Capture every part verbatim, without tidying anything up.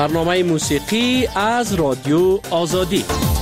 برنامه موسیقی از رادیو آزادی.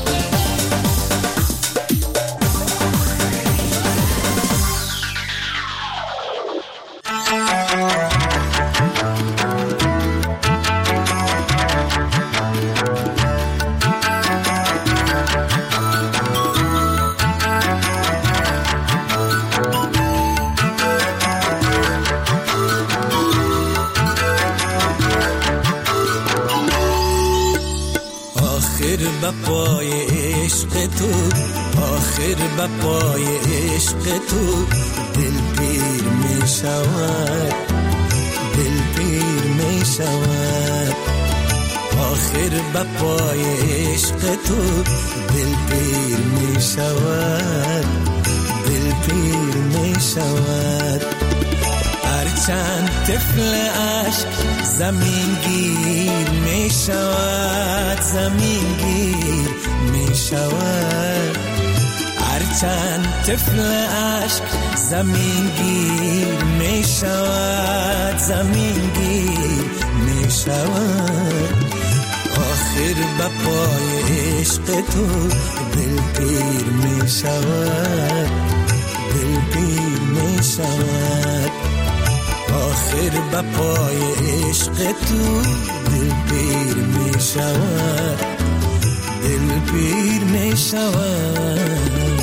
بپای عشق تو، آخر بپای عشق تو دل پیر می شود، دل پیر می شود. آخر بپای عشق تو دل پیر می شود، دل پیر می شود. هرچند طفل عشق زمین گیر می شود، زمین گیر می شود. هرچند طفل عشق زمین گیر می شود، زمین گیر می شود. آخر بپای عشق تو دل پیر می شود، دل پیر می شود. آخر بپای عشق تو دل پیر می شود، دل پیر می شود.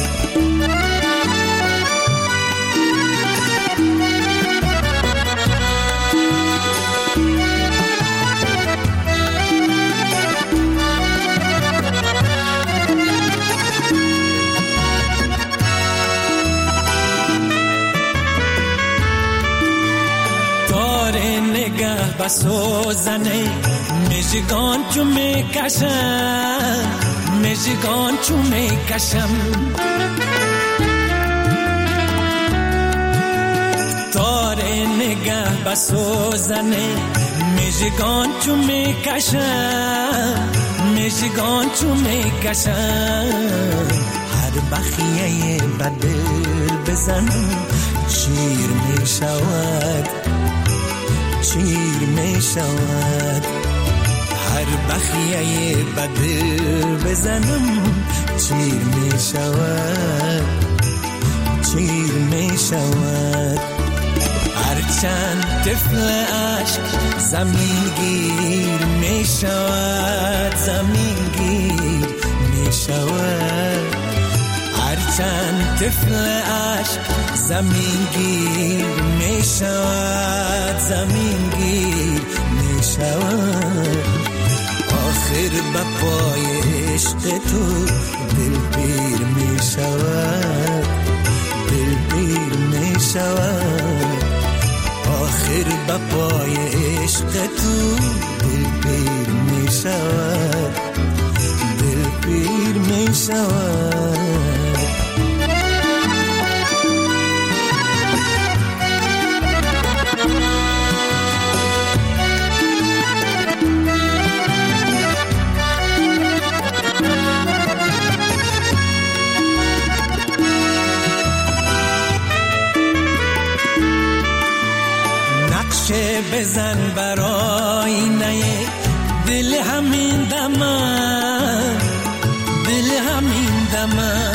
نگاه بسوزنه مژگان چو میکشم، مژگان چو میکشم. تار نگاه بسوزنه مژگان چو میکشم، مژگان چو میکشم. هر بخیه بدل بزنم شیر می شود، شیر می شود. هر بخیه بدل بزنم شیر می شود، شیر می شود. هرچند طفل عشق زمین گیر می شود، زمین گیر می شود. هرچند طفل عشق زمین گیر می شود، زمین گیر می شود. آخر بپای عشق تو دل پیر می شود، دل پیر می شود. آخر بپای عشق تو دل پیر می شود، دل پیر می شود. بزن برای نه دل همین دمن، دل همین دمن.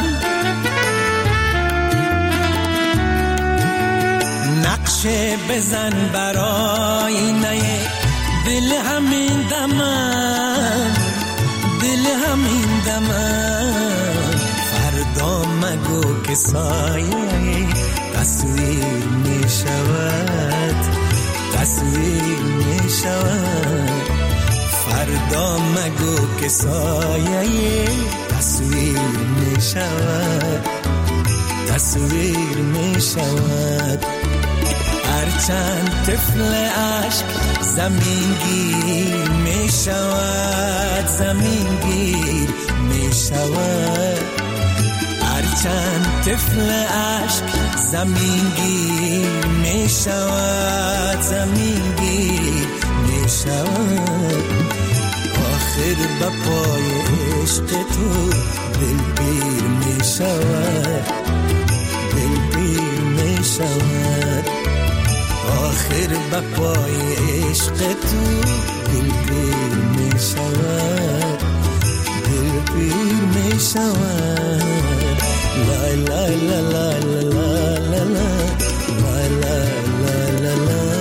نقشه بزن برای نه دل همین دمن، دل همین دمن. فردا مگو که سایه تصویر می شود، تصویر می شود. فردا مگو که سایه تصویر می شود، تصویر می شود. هرچند طفل عشق زمین گیر می شود، زمین گیر می شود. هرچند طفل عشق زمین گیر می شود، زمین گیر می شود. آخر بپای عشق تو دل پیر می شود، دل پیر می شود. آخر بپای عشق تو دل پیر می می شود، دل پیر می شود. لای لای لای لای لای لای لای لای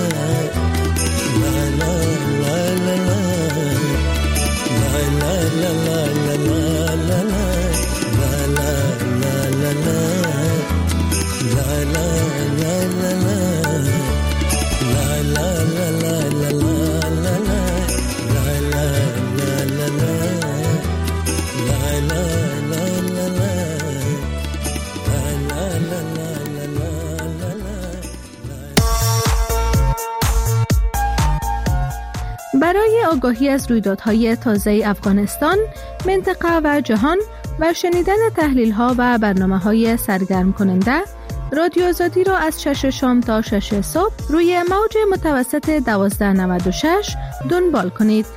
برای آگاهی از رویدادهای تازه افغانستان، منطقه و جهان و شنیدن تحلیل‌ها و برنامه‌های سرگرم کننده، رادیو آزادی را از شش شام تا شش صبح روی موج متوسط دوازده نود و شش دنبال کنید.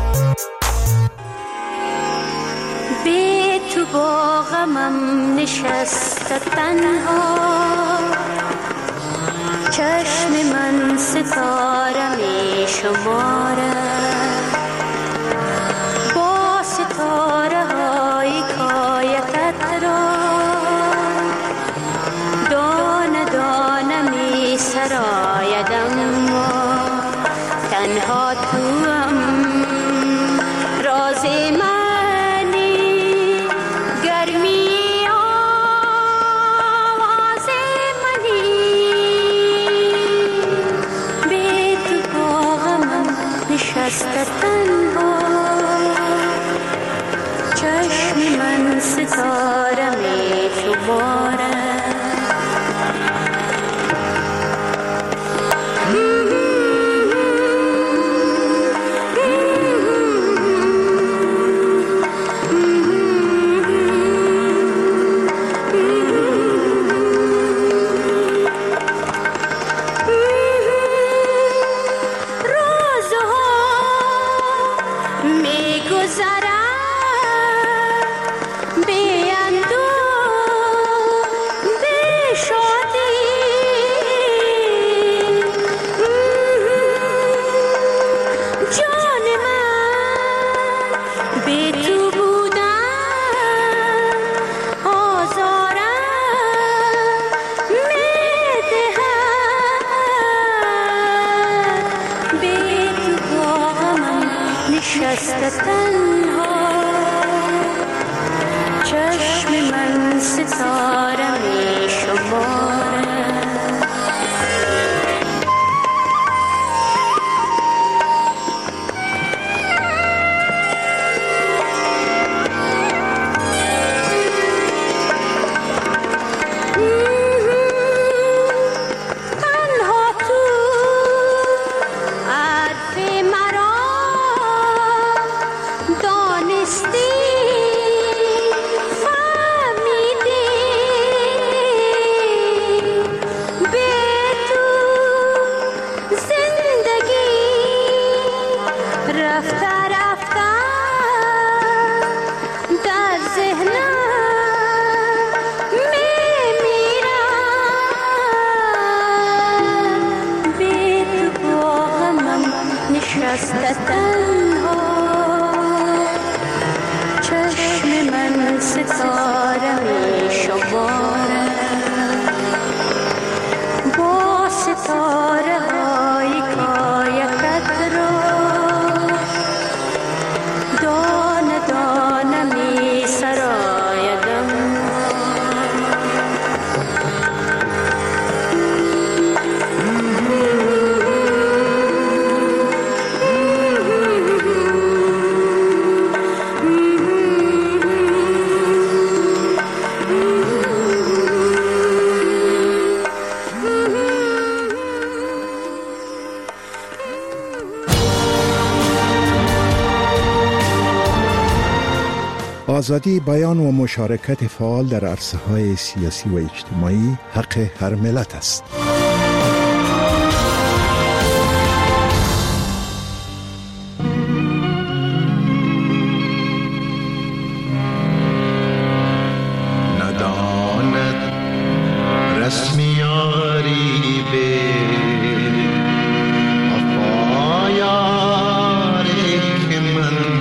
بی تو با غمم نشست تنها، چشم من ستاره می شمارد، با ستاره های کایتت را دانه دانه می سرایدم، تنها توام راز منی، گرمی آواز منی. بی تو با غمم نشسته تنها، چشم من ستاره می شمارد. آزادی بیان و مشارکت فعال در عرصه‌های سیاسی و اجتماعی حق هر ملت است. نداند رسمیاری به وفایاری که من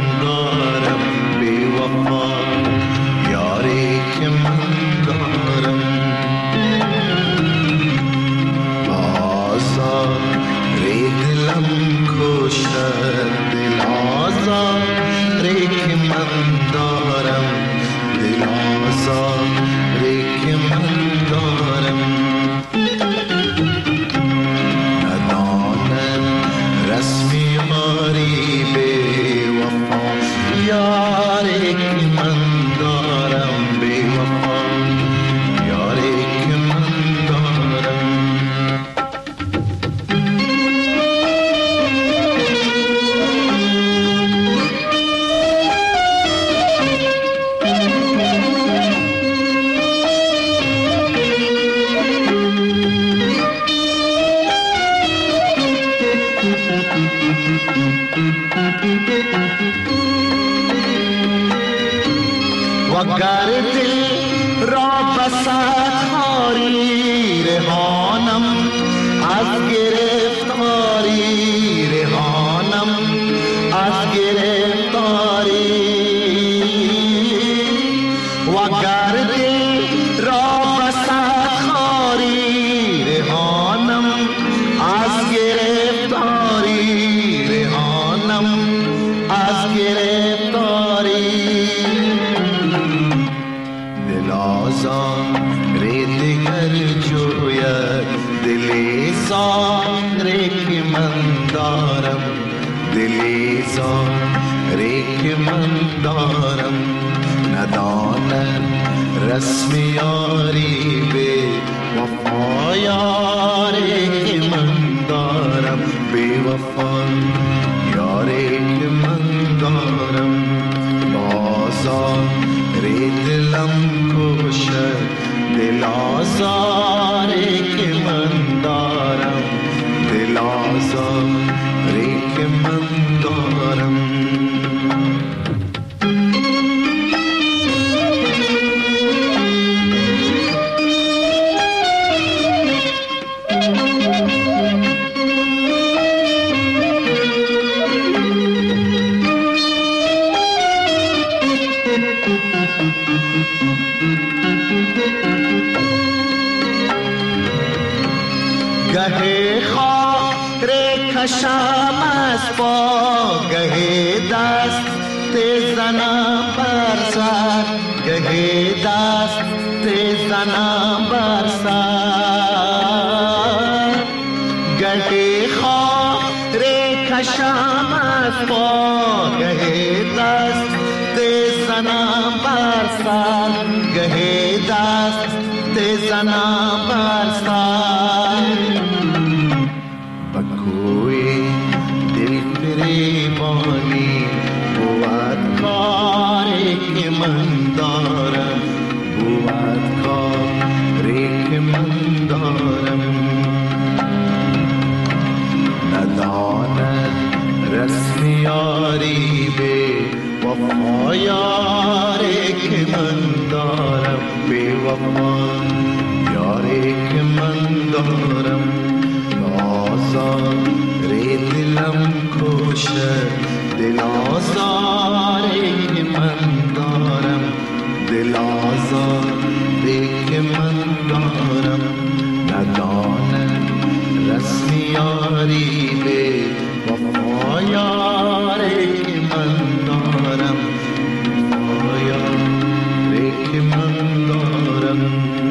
وگر دل را بسد خاری رهانم از گرفتاری رهانم از گرفتاری وگر دل را بسد خاری رهانم از گرفتاری رهانم از گرفتاری دل آزار دیگر جوید دل زاری که من دارم دل زاری که من دارم ندانم رسم یاری به وفا یاری که من دارم به وفا یاری که من دارم بازار دلم کشد دل آزاری که من دارم دل آزاری که من دارم گهی خاطر کشم از پا گهی دست زنم بر سر گهی دست زنم بر سر گهی خاطر کشم از پا گهی دست زنم بر سر گهی دست زنم بر سر بکوی دل فریبانی بود کاری که من دارم بود کاری که من دارم نداند رسم یاری به وفا یاری که من دارم به وفا یاری که من دارم آزاری دلم کشد دل آزاری که من دارم دل آزاری که من دارم ندانم رسم یاری به وفا یاری که من دارم وفا یاری که من دارم.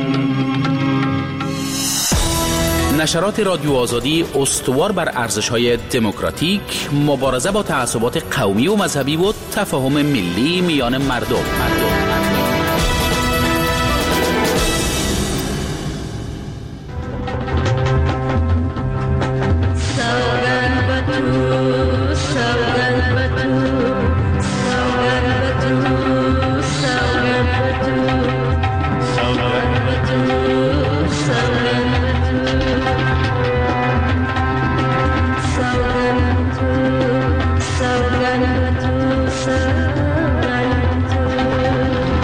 نشرات رادیو آزادی استوار بر ارزش‌های دموکراتیک، مبارزه با تعصبات قومی و مذهبی و تفاهم ملی میان مردم. مردم. So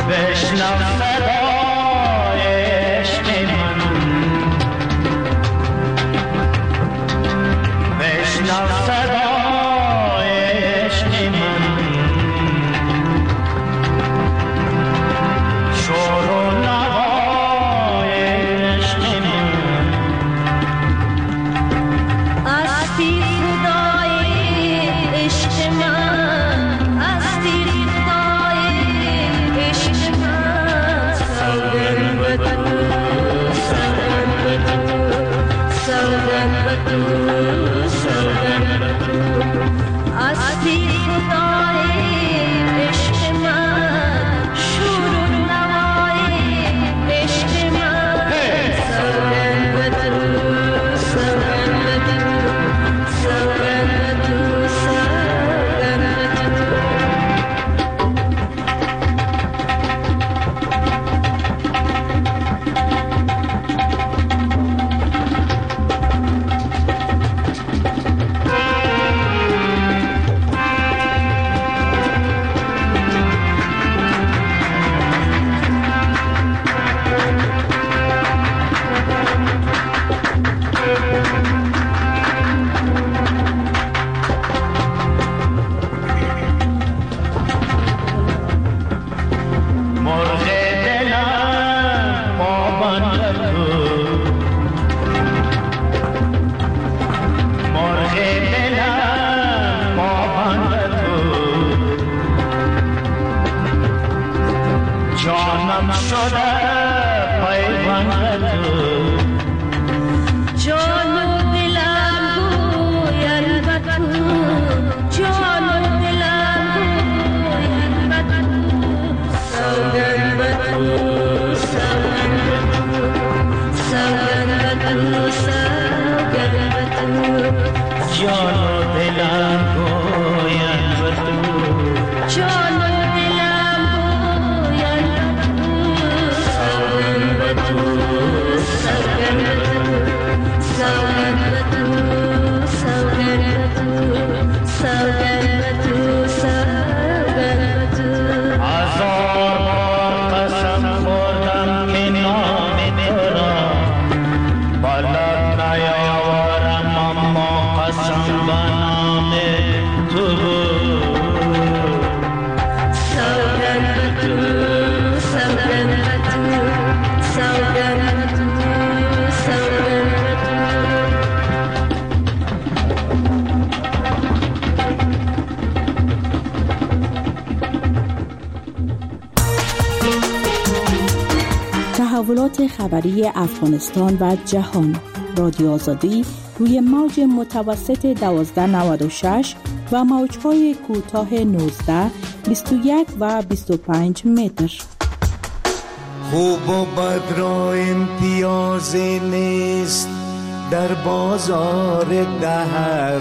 تحولات خبری افغانستان و جهان. رادیو آزادی روی موج متوسط دوازده نود و شش و موج‌های کوتاه نوزده، بیست و یک و بیست و پنج متر. خوب و بد را امتیازی نیست در بازار دهر،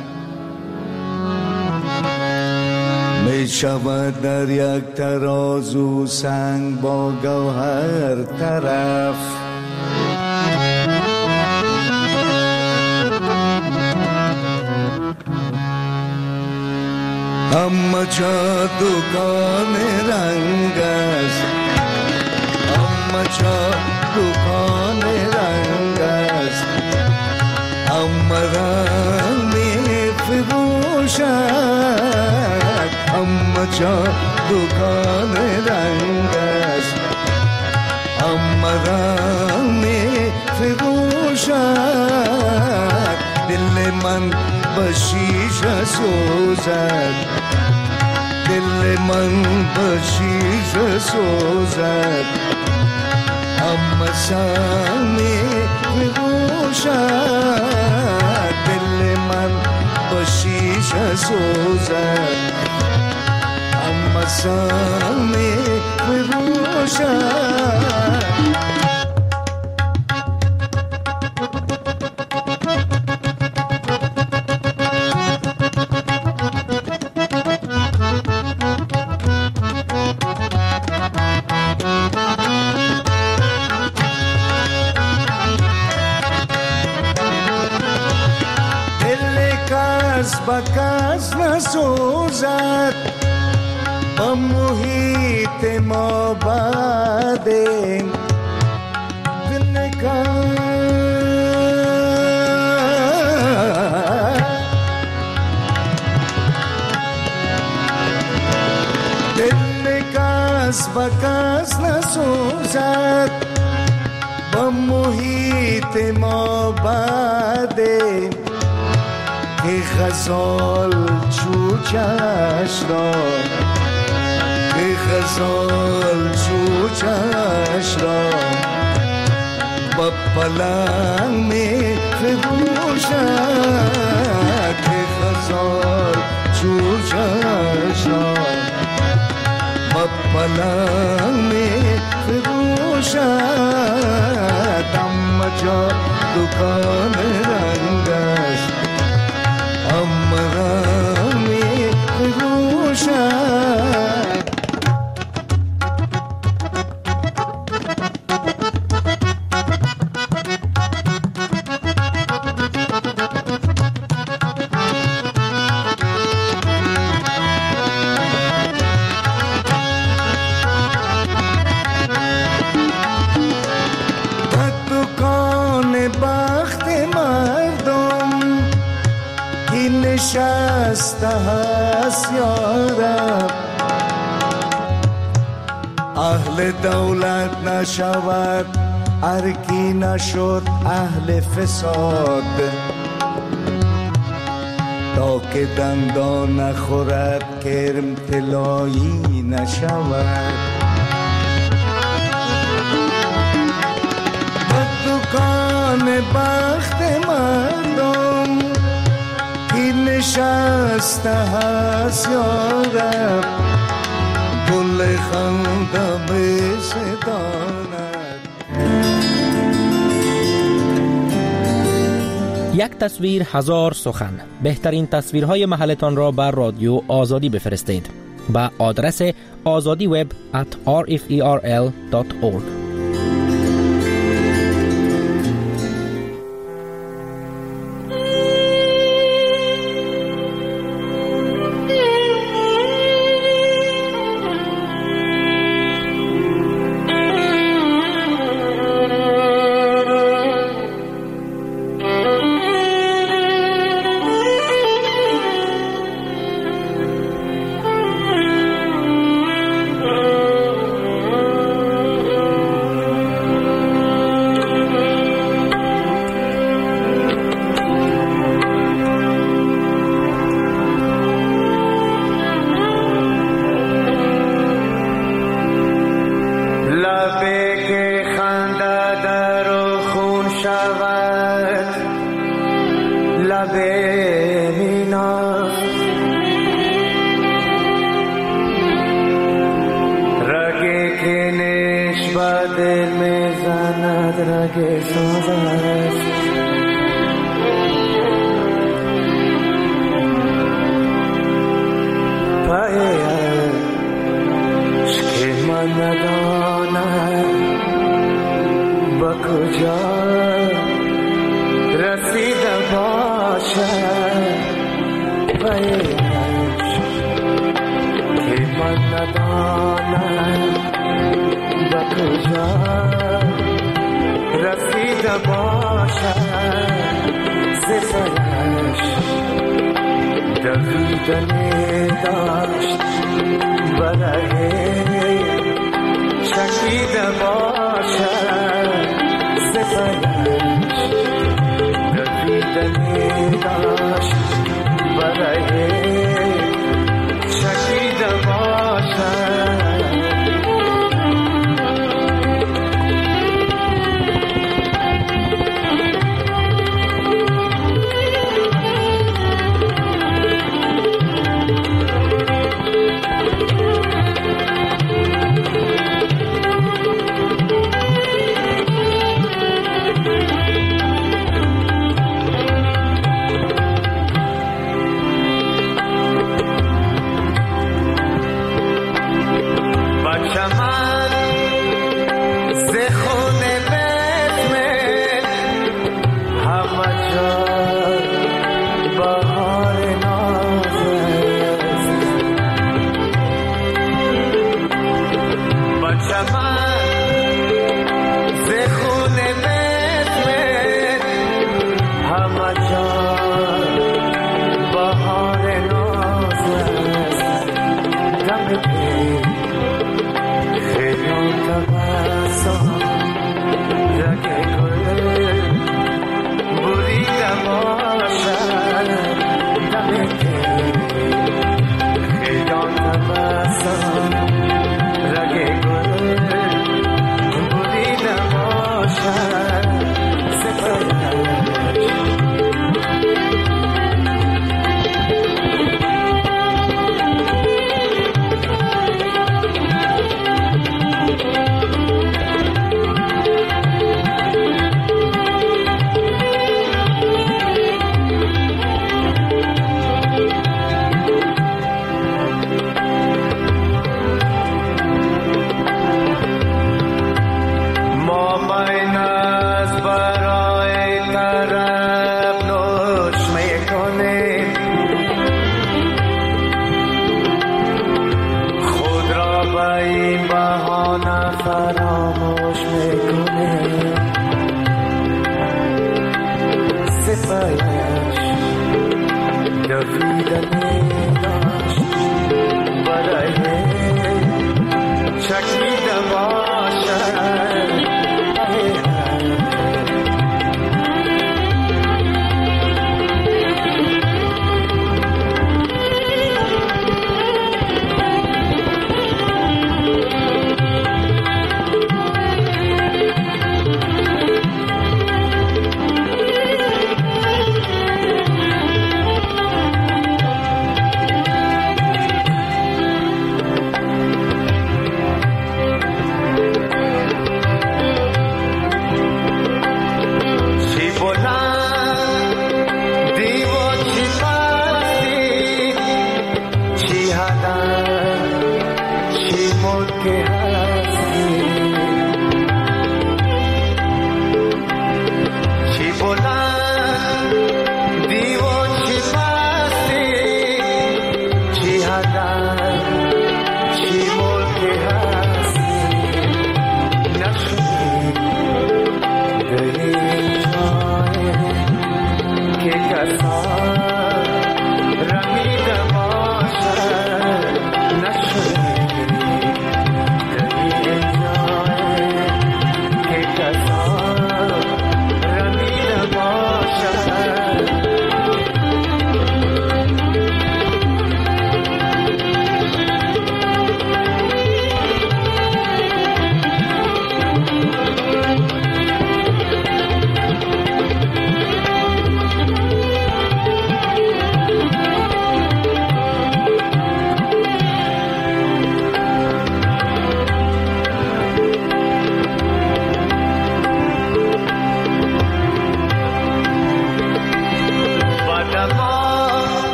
می شود در یک ترازو سنگ با گوهر طرف. اما چا دکان رنگ است، اما چا دکان رنگ است، اما رنگ می فروشد، اما چا دکان رنگ است، اما رنگ می فروشد. دل من بشیشه سوزد، دل من بشیشه سوزد، اما سنگ می فروشد. دل من بشیشه سوزد، اما سنگ می فروشد. بکس نسوزد با محیط ما بعده دل کس دل کس بکس نسوزد با محیط ما بعده ای غزال چوچش را، ای غزال چوچش را با پلنگ می فروشد. ای غزال چوچش را با پلنگ می فروشد. اما جا دکان رنگ است، اما رنگ می فروشد. نشسته هست یارب، اهل دولت نشود ارکی نشد اهل فساد، تا که دندان نخورد کرم طلایی نشود. خسته هست یارب گل خندم ستاند. یک تصویر هزار سخن. بهترین تصویرهای محلتان را بر رادیو آزادی بفرستید با آدرس آزادی وب ات آر اف ای آر ال دات اورگ.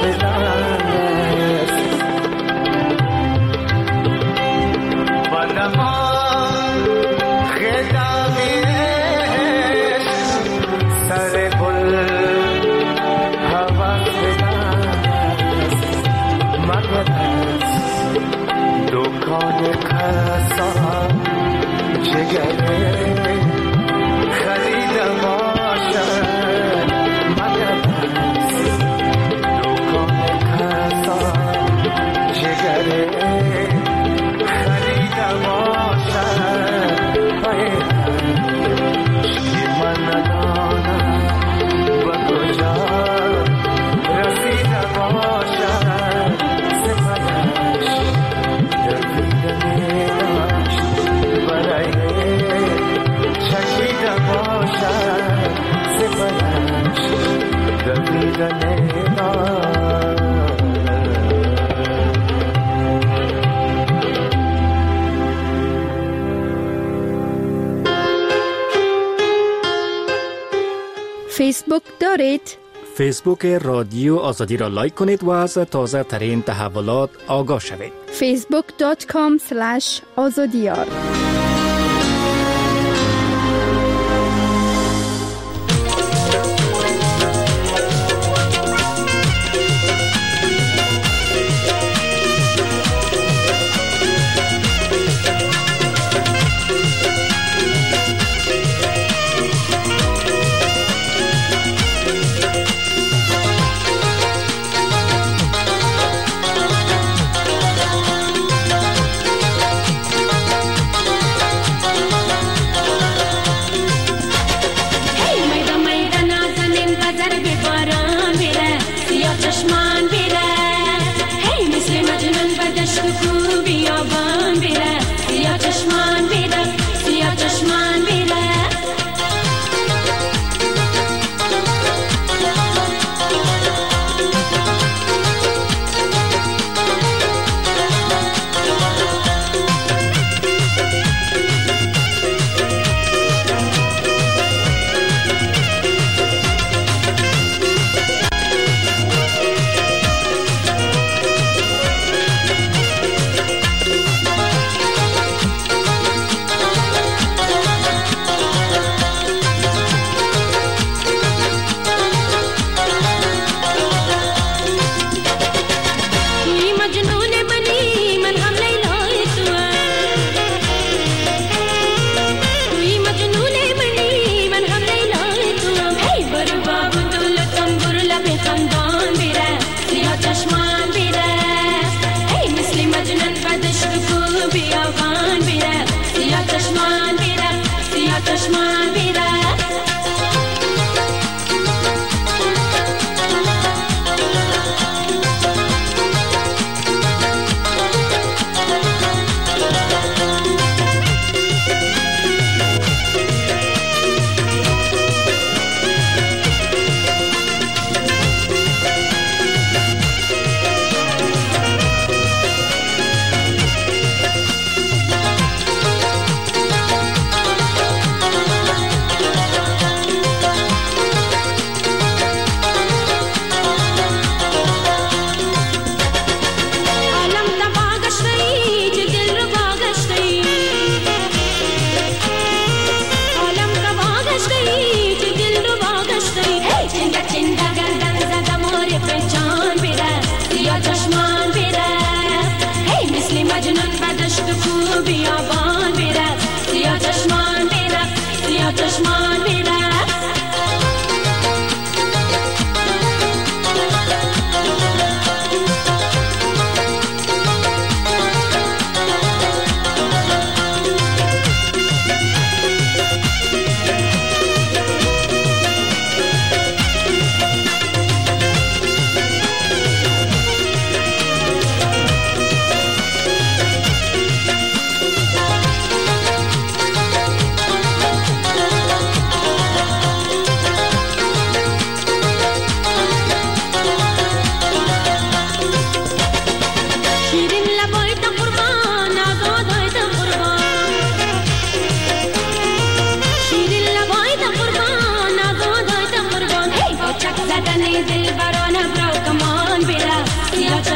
فیسبوک دارید؟ فیسبوک رادیو آزادی را لایک کنید و از تازه ترین تحولات آگاه شوید. فیسبوک دات کام اسلش آزادیار.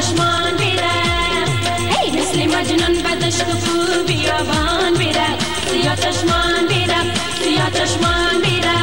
چشمان بیرم ای مثل مجنون بدشت و کو بیابان بیرم سیاه چشمان بیرم سیاه چشمان بیرم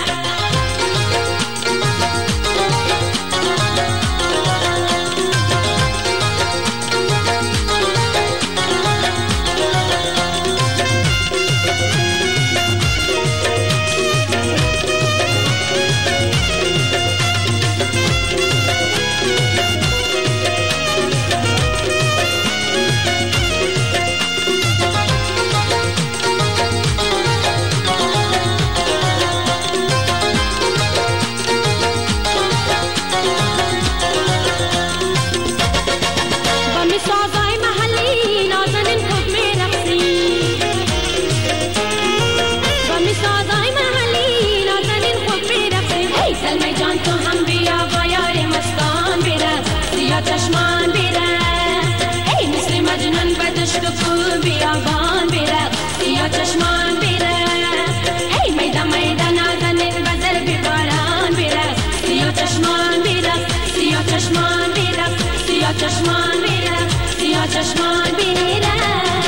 چشمان بیرم ای مثل مجنون بدشت و کو بیابان بیرم سیاه چشمان بیرم ای میده میده نازنین بزر بیباران بیرم سیاه چشمان بیرم سیاه چشمان بیرم سیاه چشمان بیرم سیاه چشمان بیرم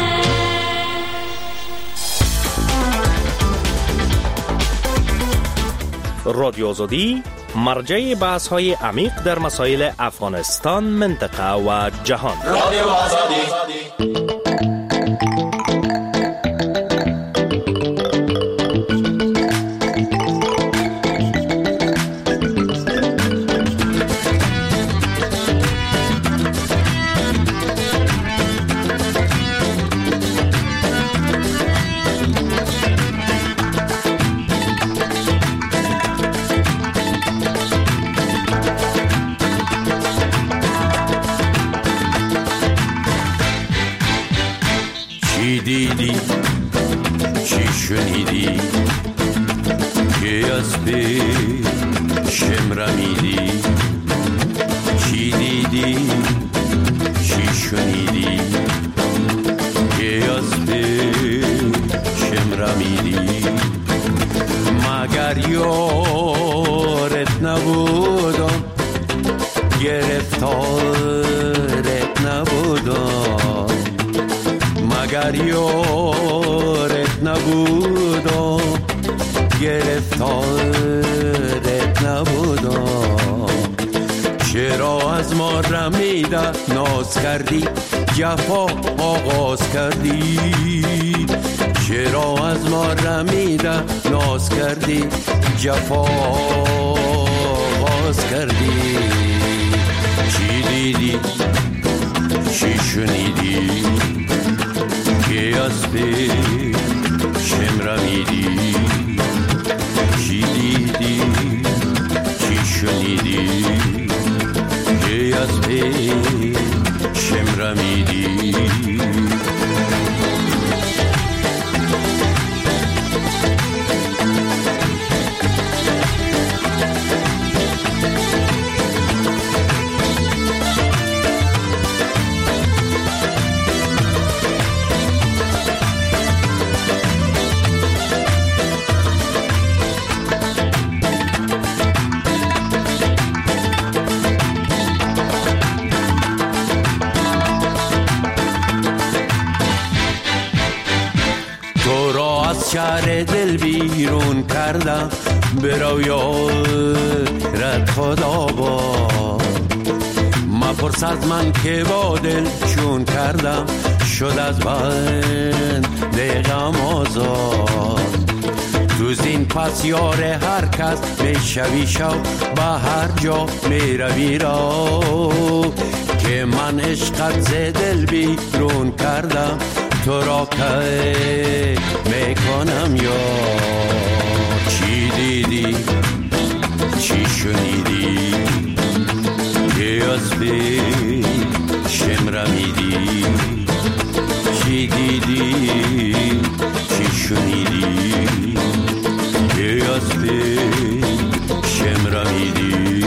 رادیو آزادی مرجع بحث های عمیق در مسائل افغانستان، منطقه و جهان. رادیو آزادی. دیدی چی شنیدی که از پیشم رمیدی چی دیدی چی شنیدی که از پیشم رمیدی مگر یارت نبودم گرفتارت نبودم مگر یارت نبودم گرفتارت نبودم چرا از ما رمیده ناز کردی جفا آغاز کردی چرا از ما رمیده ناز کردی جفا آغاز کردی چی دیدی چی شنیدی که از پیشم رمیدی چی دیدی چی شنیدی که از پیشم رمیدی شهر دل بیرون کردم برو یارت خدا با مپرس از من که با دل چون کردم شد از بند غم آزاد تو زین پس یار هر کس میشوی شو به هر جا میروی را که من عشقت ز دل بیرون کردم تو را که میکنم یا چی دیدی چی شنیدی که از پیشم رمیدی چی دیدی چی شنیدی که از پیشم رمیدی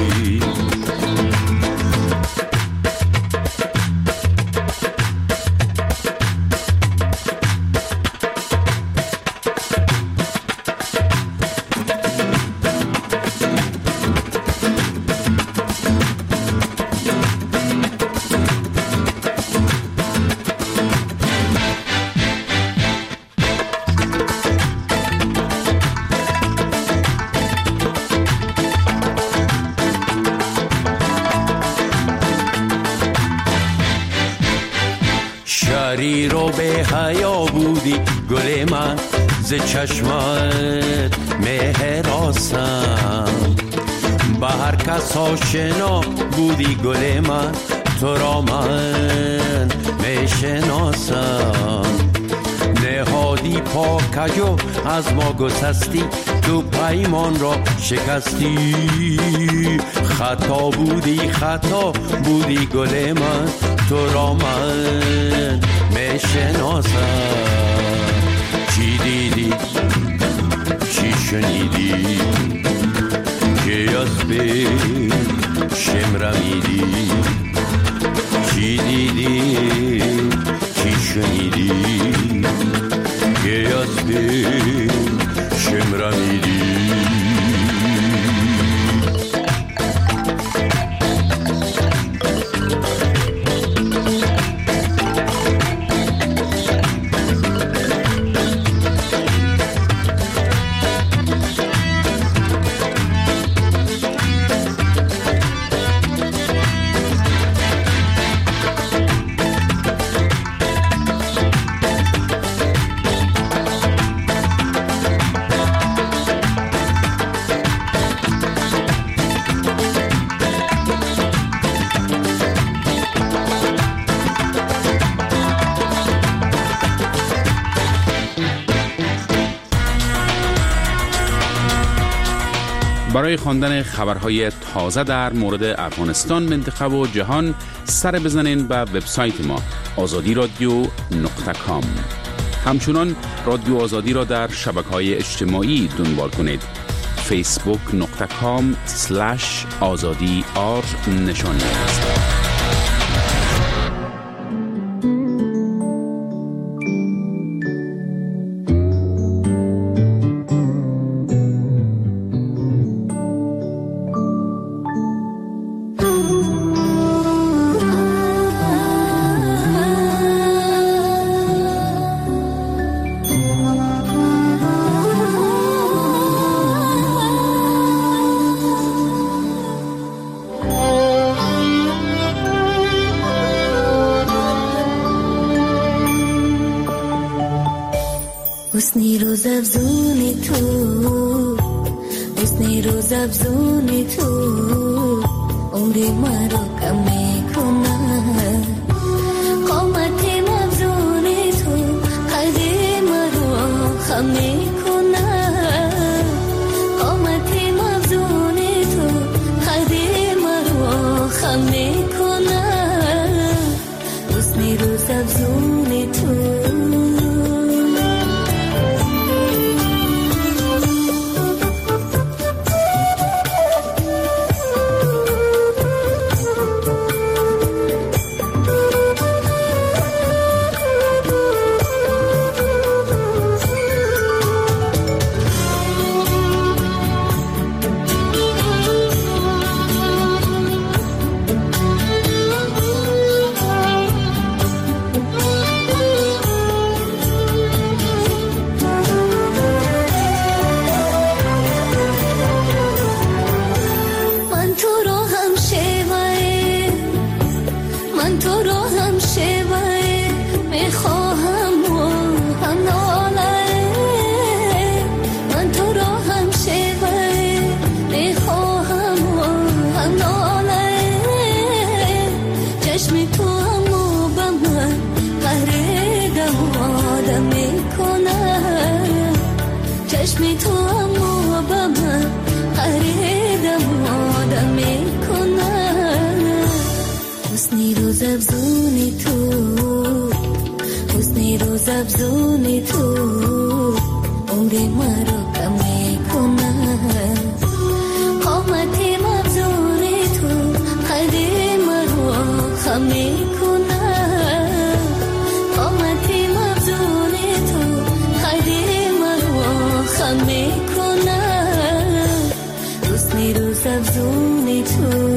پری رو به حیا بودی گل من، ز چشمت مهراسم. به هر کس آشنا بودی گل من، تو را من میشناسم. نهادی پاکجو از ما گسستی، تو پیمان را شکستی. خطا بودی خطا بودی گل من، تو را من میشناسم. چی دیدی چی شنیدی که از به شمرمیدی؟ چی دیدی چی شنیدی که از به شمرمیدی؟ برای خواندن خبرهای تازه در مورد افغانستان، منطقه و جهان سر بزنین به وبسایت ما آزادی رادیو نقطه کام. همچنان رادیو آزادی را در شبکه‌های اجتماعی دنبال کنید. فیسبوک نقطه کام سلش آزادی آر نشانی است. حسنی روز افزونی تو، حسنی روز افزونی تو، عمری مرا کم میکنه. قامتی مفزونی تو، قدی مرا خم میکنه. قامتی مفزونی تو، قدی مرا خم میکنه. حسنی روز افزونی تو. افزونی تو، عمری مرا کم میکنه. قامتی مفزونی تو، قدی مرا خم میکنه. قامتی مفزونی تو، قدی مرا خم میکنه. حسنی روز افزونی تو.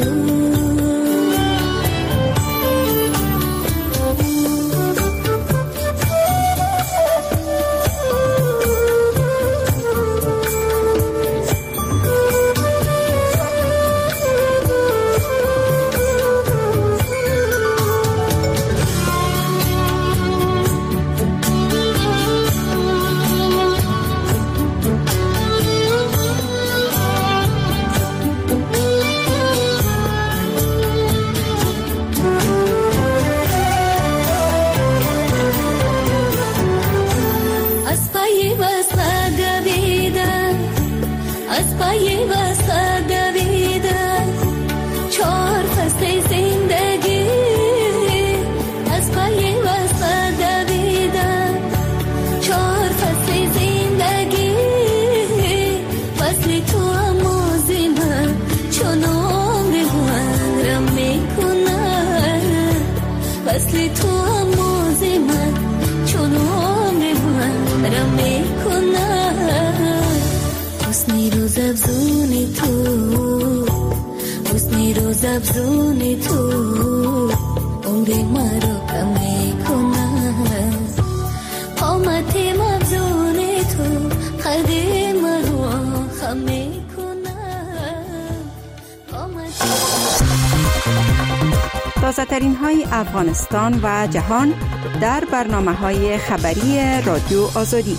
مثل تو اما ز من چون عمر من رم کنم. حسنی روز افزون تو، حسنی روز افزون تو عمر من رو کم کنم. قامت مفزون تو قد من رو خم کنم. تازه ترین های افغانستان و جهان در برنامه های خبری رادیو آزادی.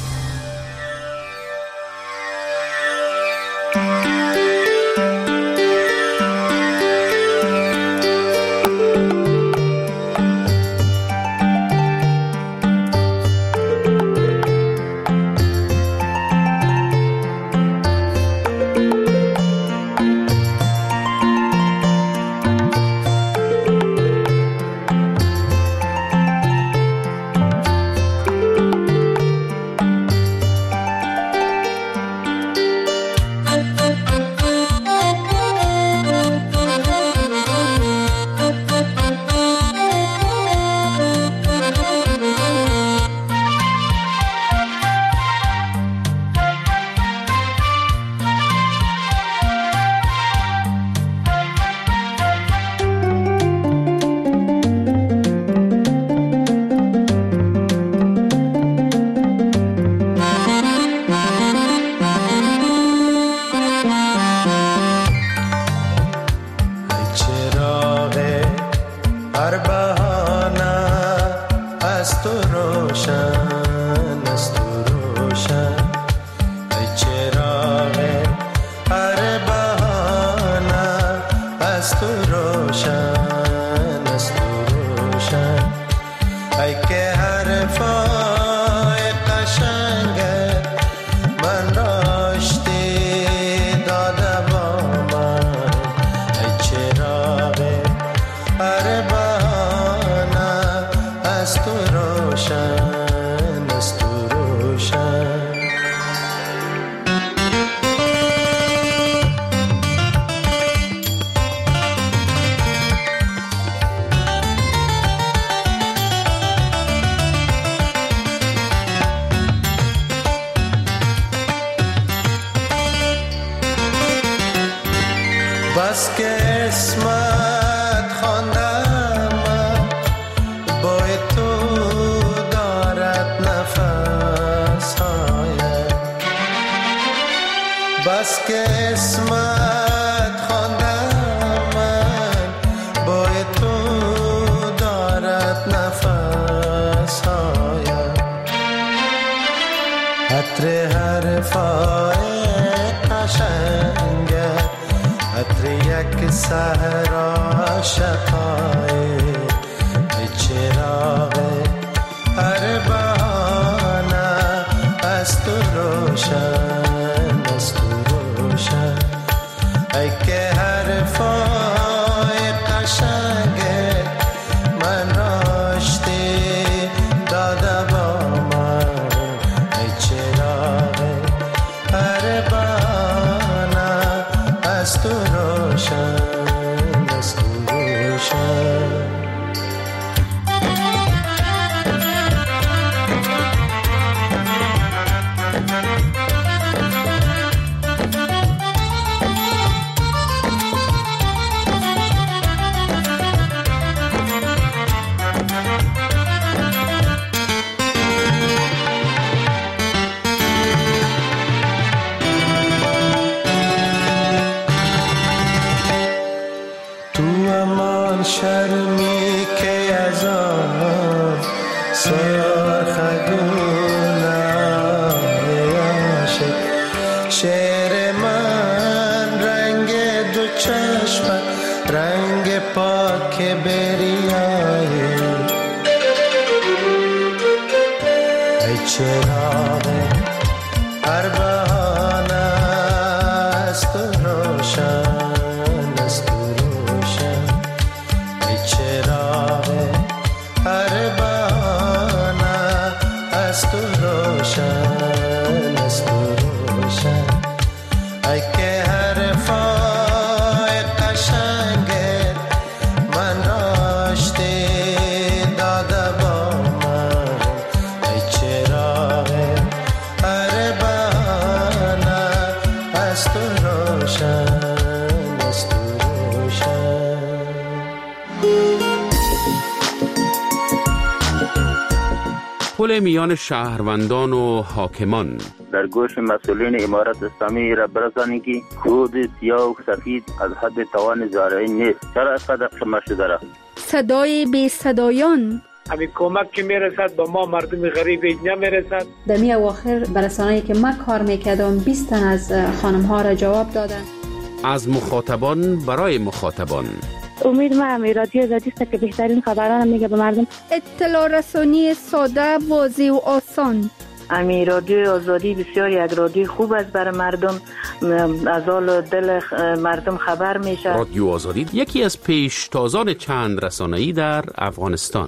بس که اسمت خواندم بوی تو دارد نفس های. بس که اسمت خواندم بوی تو دارد نفس های. عطر حرفای قشنگت عطر یک صحرا شقای. ای چراغ هر بهانه از تو روشن از تو روشن. ای که حرفای قشنگت من راشتی داده با من. ای چراغ هر بهانه از تو روشن از تو روشن. شرمی که از آن سرخ گونه‌ی عاشق. شعر من رنگ دو چشمت رنگ پاک بریایی. ای چراغ هر بهانه از تو روشن از تو روشن. چراغ هر بهانه از تو روشن از تو روشن. ای که حرفای قشنگت من راشتی داده پل میان شهروندان و حاکمان. در گوش مسئولین امارت اسلامی را برسانی که خود سیاه و سفید از حد توان زارعی نیست. چرا اینقدر خمه شده را؟ صدای بی صدایان. همین کمک که میرسد با ما مردم غریب نمیرسد. در می اواخر برسانه‌ای که من کار میکردم بیست تن از خانم ها را جواب دادن. از مخاطبان برای مخاطبان. امید ما همی رادیو آزادی است که بهترین خبران میگه به مردم. اطلاع رسانی ساده، واضح و آسان. امی رادیو آزادی بسیار یک رادیو خوب است برای مردم، از حال دل مردم خبر میشه. رادیو آزادی یکی از پیشتازان چند رسانه‌ای در افغانستان.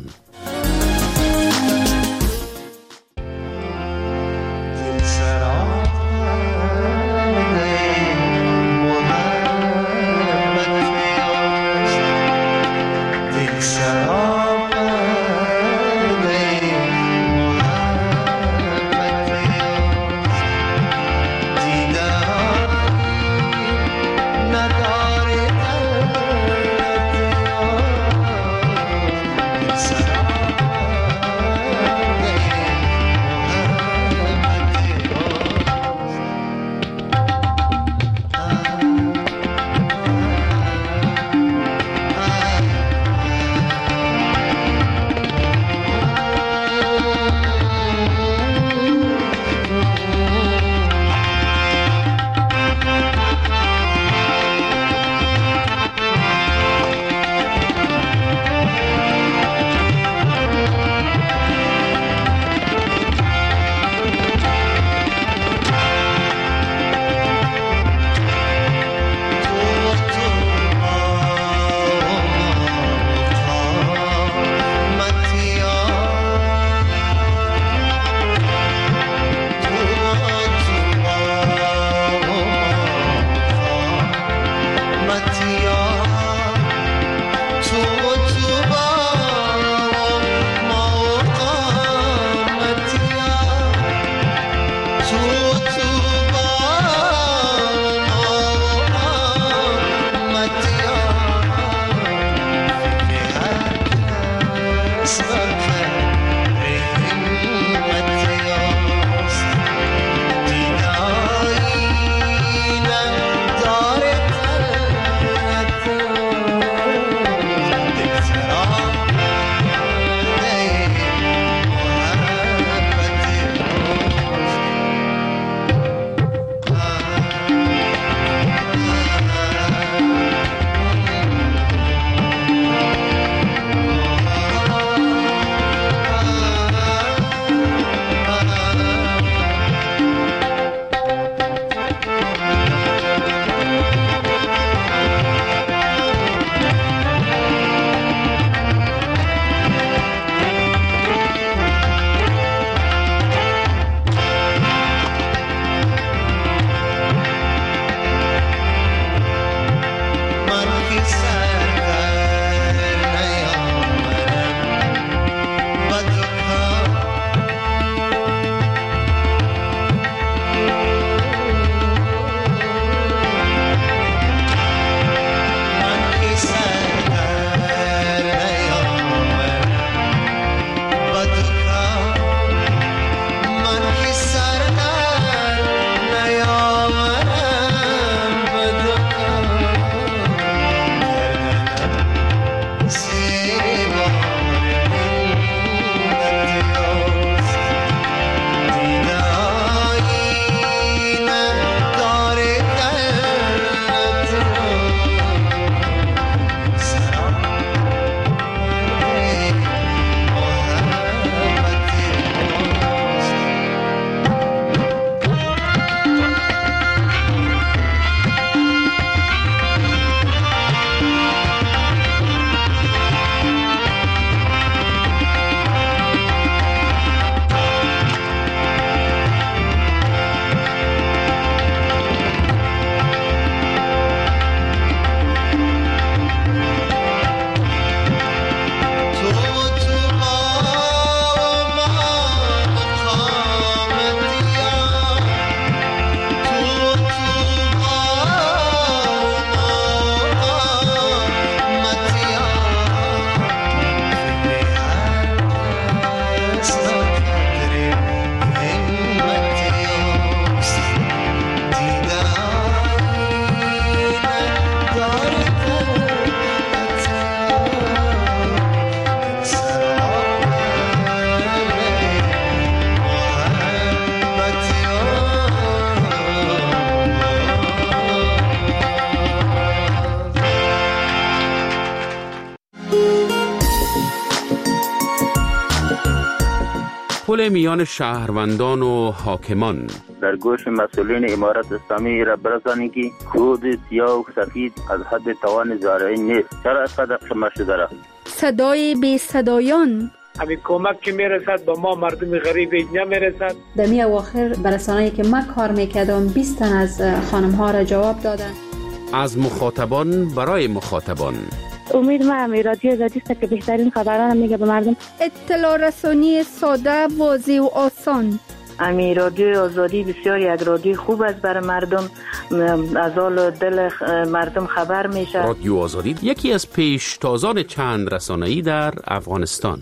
پل میان شهروندان و حاکمان. در گوش مسئولین امارت اسلامی را برسانید که کود سیاه و سفید از حد توان زارعین نیست. چرا اینقدر خمار شده را؟ صدای بی صدایان. همین کمک که میرسد با ما مردم غریب اینجا میرسد. در می اواخر برسانه‌ای که من کار میکردم بیست تن از خانم ها را جواب دادن. از مخاطبان برای مخاطبان. امید ما همی رادیو آزادی است که بهترین خبران میگه به مردم. اطلاع رسانی ساده، واضح و آسان. امی رادیو آزادی بسیار یک رادیو خوب است برای مردم، از حال دل مردم خبر میشه. رادیو آزادی یکی از پیشتازان چند رسانه‌ای در افغانستان.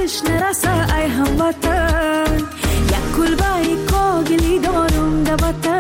هموطن یک کلبه کاغلی دارم دوطن